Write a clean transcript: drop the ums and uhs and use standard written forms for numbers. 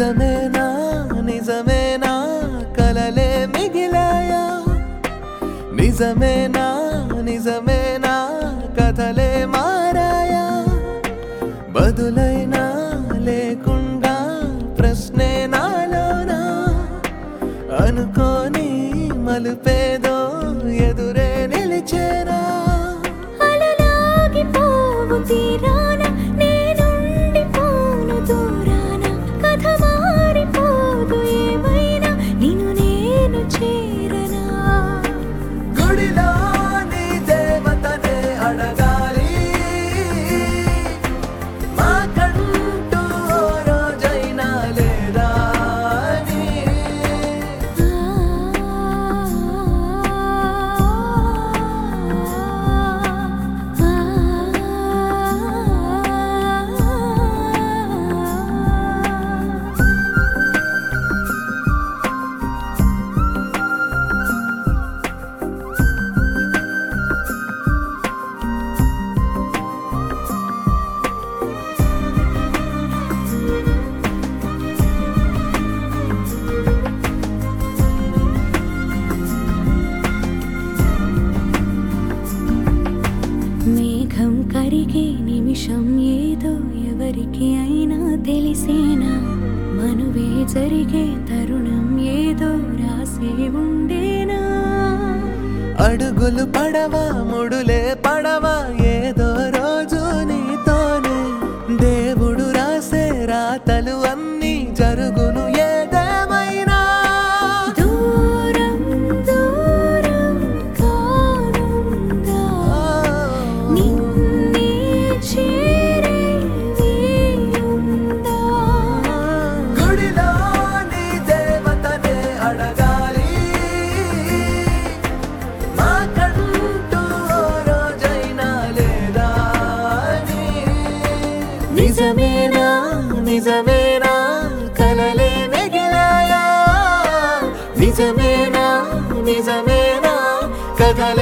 నిజమేనా నిజమేనా కలలే మిగిలాయా నిజమేనా నిజమేనా కథలే మారాయా బదులైనా లేకుండా ప్రశ్నే నాలోనా అనుకోని మలుపేదో ఎదురే నిలిచేనా అలలాగి పోవు తీరాన నేనుండిపోను దూరాన కథ మారిపోదు ఏమైనా నిన్ను నేను చేరనా గుడిలోని దేవతనే అడగాలి మాకంటూ ఓ రోజైనా లేదా అని. మేఘం కరిగే నిమిషం ఏదో ఎవరికి అయినా తెలిసేనా మనువే జరిగే తరుణం ఏదో రాసే ఉండేనా అడుగులు పడవా ముడులే పడవా ఏదో రోజు నీతోనే దేవుడు రాసే రాతలు అన్నీ జరుగును ఏదేమైనా దూరం దూరం కానుందా నిన్నే చేరే వీలుందా గుడిలోని దేవతనే అడగాలి మాకంటూ ఓ రోజైనా లేదా అని. నిజమేనా నిజమేనా కలలే మిగిలాయా నిజమేనా నిజమేనా కథలే